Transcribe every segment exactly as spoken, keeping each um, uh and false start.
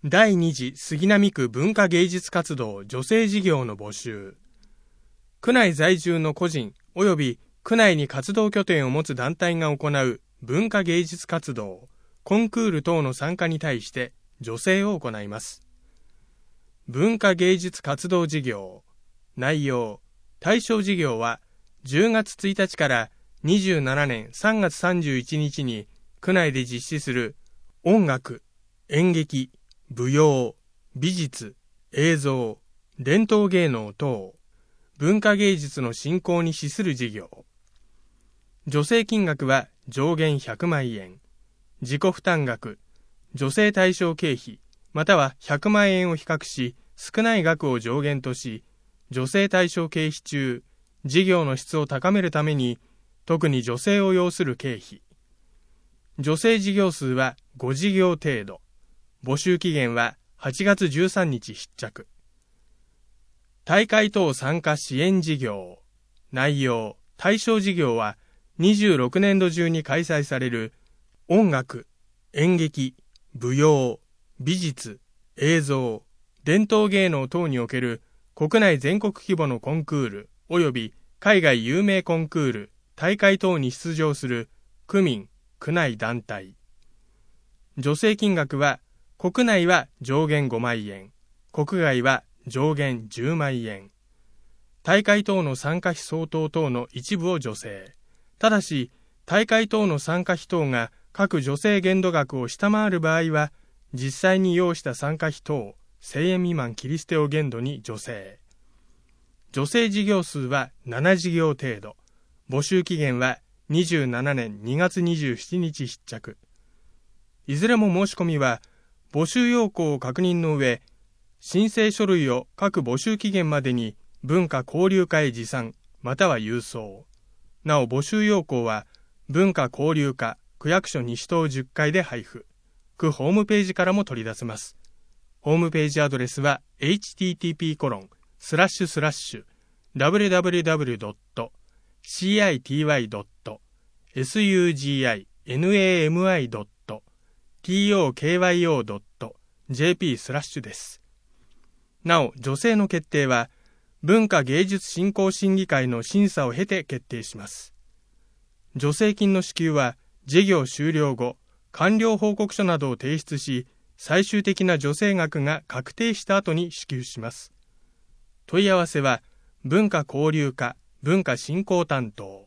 第二次杉並区文化芸術活動女性事業の募集。区内在住の個人及び区内に活動拠点を持つ団体が行う文化芸術活動、コンクール等の参加に対して助成を行います。文化芸術活動事業。内容。対象事業はじゅうがつついたちからにじゅうななねんさんがつさんじゅういちにちに区内で実施する音楽、演劇、舞踊、美術、映像、伝統芸能等、文化芸術の振興に資する事業。助成金額は上限ひゃくまんえん。自己負担額、助成対象経費、またはひゃくまんえんを比較し、少ない額を上限とし、助成対象経費中、事業の質を高めるために、特に助成を要する経費。助成事業数はご事業程度。募集期限ははちがつじゅうさんにち必着。大会等参加支援事業。内容、対象事業はにじゅうろくねんど中に開催される音楽、演劇、舞踊、美術、映像、伝統芸能等における国内全国規模のコンクール及び海外有名コンクール、大会等に出場する区民、区内団体。助成金額は国内は上限ごまんえん、国外は上限じゅうまんえん。大会等の参加費相当等の一部を助成。ただし、大会等の参加費等が各助成限度額を下回る場合は、実際に要した参加費等、せんえん未満切り捨てを限度に助成。助成事業数はななじぎょう程度。募集期限はにじゅうななねんにがつにじゅうしちにち必着。いずれも申し込みは、募集要項を確認の上、申請書類を各募集期限までに文化交流課へ持参、または郵送。なお募集要項は、文化交流課区役所西棟じゅっかいで配布。区ホームページからも取り出せます。ホームページアドレスは エイチティーティーピーコロンスラッシュスラッシュダブリューダブリューダブリュードットシーアイティーワイドットエスユージーアイエヌエーエムアイドットティーオーケーワイオードットジェーピー スラッシュです。なお、助成の決定は、文化芸術振興審議会の審査を経て決定します。助成金の支給は、事業終了後、完了報告書などを提出し、最終的な助成額が確定した後に支給します。問い合わせは、文化交流課文化振興担当。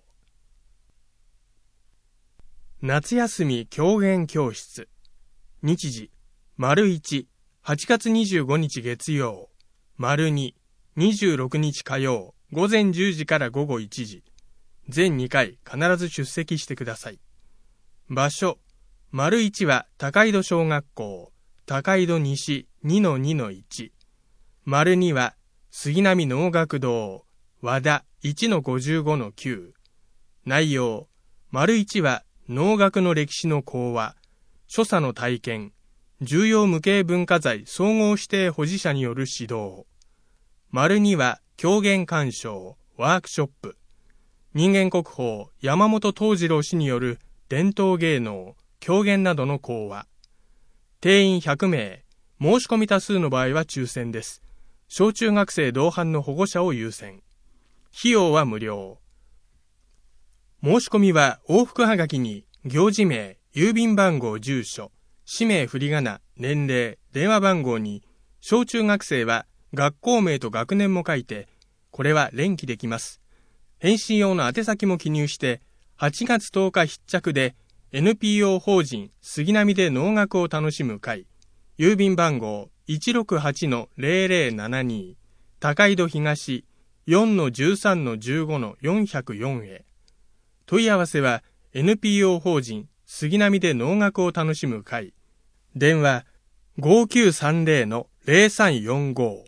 夏休み狂言教室。日時、丸いち、はちがつにじゅうごにち月曜、丸に、にじゅうろくにち火曜、午前じゅうじから午後いちじ。全にかい必ず出席してください。場所、丸いちは高井戸小学校、高井戸西 にのにのいち。丸には杉並能楽堂、和田 いちのごじゅうごのきゅう。内容、丸いちは能楽の歴史の講話、所作の体験、重要無形文化財総合指定保持者による指導。丸には狂言鑑賞、ワークショップ。人間国宝山本東次郎氏による伝統芸能、狂言などの講話。定員ひゃくめい、申し込み多数の場合は抽選です。小中学生同伴の保護者を優先。費用は無料。申し込みは往復はがきに行事名、郵便番号、住所、氏名、振り仮名、年齢、電話番号に、小中学生は学校名と学年も書いて、これは連記できます。返信用の宛先も記入して、はちがつとおか必着で、エヌピーオー 法人杉並で能楽を楽しむ会、郵便番号 いちろくはちのゼロゼロななに、高井戸東 よんのじゅうさんのじゅうごのよんひゃくよん へ。問い合わせは エヌピーオー 法人杉並で能楽を楽しむ会、電話 ごきゅうさんゼロのゼロさんよんご。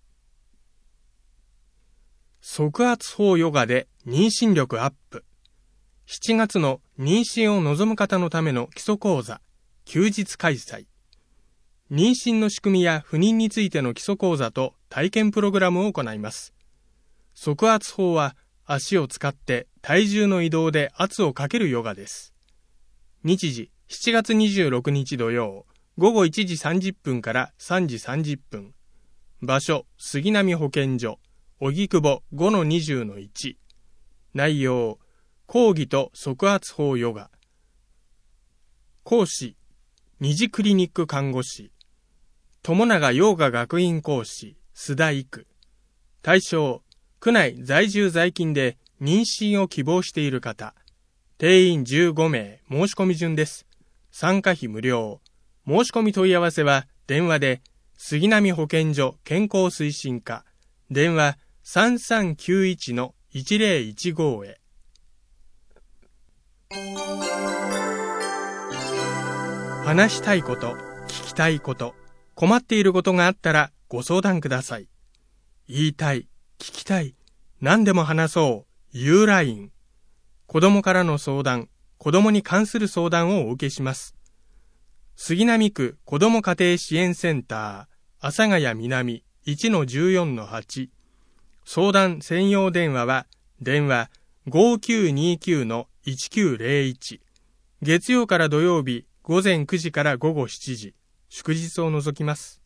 足圧法ヨガで妊娠力アップ。しちがつの妊娠を望む方のための基礎講座、休日開催。妊娠の仕組みや不妊についての基礎講座と体験プログラムを行います。足圧法は足を使って体重の移動で圧をかけるヨガです。日時、しちがつにじゅうろくにち土曜、 ごごいちじさんじゅっぷんからさんじさんじゅっぷん。場所、杉並保健所、荻窪 ごのにじゅうのいち。内容、講義と側圧法ヨガ。講師、二次クリニック看護師、友永ヨガ学院講師、須田育。対象、区内在住在勤で妊娠を希望している方。定員じゅうごめい、申し込み順です。参加費無料。申し込み問い合わせは電話で、杉並保健所健康推進課、電話 さんさんきゅういちのいちぜろいちご へ。話したいこと、聞きたいこと、困っていることがあったらご相談ください。言いたい、聞きたい、何でも話そう、ユーライン。子供からの相談、子供に関する相談をお受けします。杉並区子ども家庭支援センター、阿佐ヶ谷南 いちのじゅうよんのはち。相談専用電話は、電話 ごきゅうにきゅうのいちきゅうぜろいち。月曜から土曜日、午前くじから午後しちじ、祝日を除きます。